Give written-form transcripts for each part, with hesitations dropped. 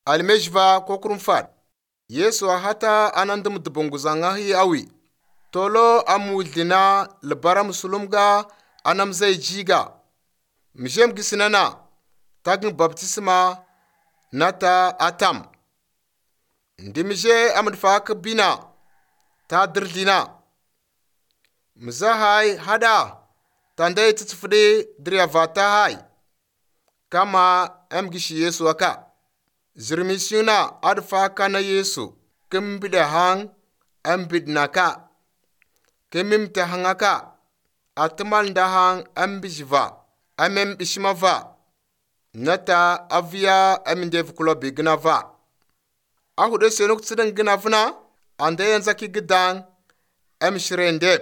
almejva ko kurum fad. Yesu hata anandum dubunguzanga hi awi. Tolo amudlina lebara musulumga anam zai jiga. Mjem gisinana tagin baptisma nata atam. Ndimje amdfa bina ta dirdina. Mzahai hada tandai titsfudi driavata hai. Kama gishi Yesu aka. Zirmisina adfa kana Yesu. Kimbida hang ambidnaka. Kimimta hangaka. Atmal ndahang ambijva. Bishmava. Nata avia amindev kulo bignava. Ahude senuk tsideng ginavna. Ande yanzaki gidang. Shirendeb.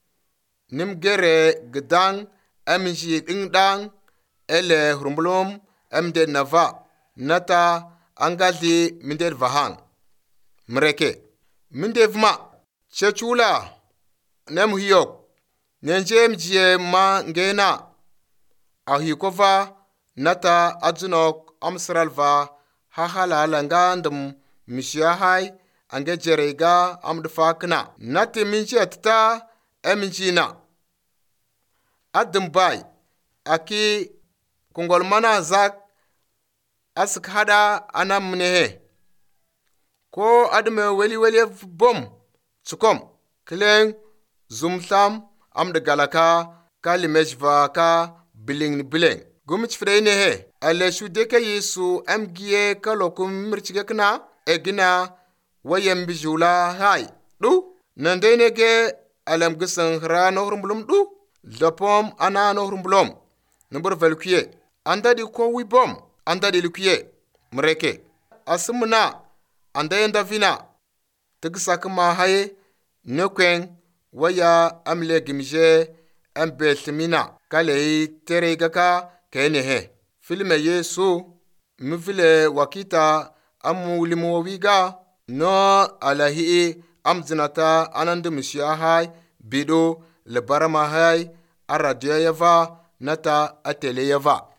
Nimgere gidang. Jid ingdang. Ele hurumblum. De nava. Nata angazi minder vahang. Mreke. Mindevma. Chechula. Hiyok. Nenjem jie ma ngena. Ahikova nata adzunok amsralva hahala ngandum mishahai ange jerega amdfakna. Nati minji atita eminjina. Adumbai aki kungolmana zak askhada anamnehe. Ko adme weli bom tsukom kleng zumtham amdegalaka kalimeshva ka biling. Gumich freyne he. Ale shudeke Yesu amgiye kalokum mirchigekna egina wayem bijula hai. Du nandenege alam gisang hra no hurumblum du. Lapom ana no hurumblum. Number velkuye. Anda di ko wibom. Anda di lukuye. Mreke. Asumna. Anda yenda vina. Tigisakma haye. Nekweng. Waya amle gimje. Ambeltimina. Kale teregaka kenehe. Filme Yesu. Mfile wakita amulimu wiga. No alahi amzinata anandumishahai. Bido lebarama hai. Aradiyava nata ateleyava.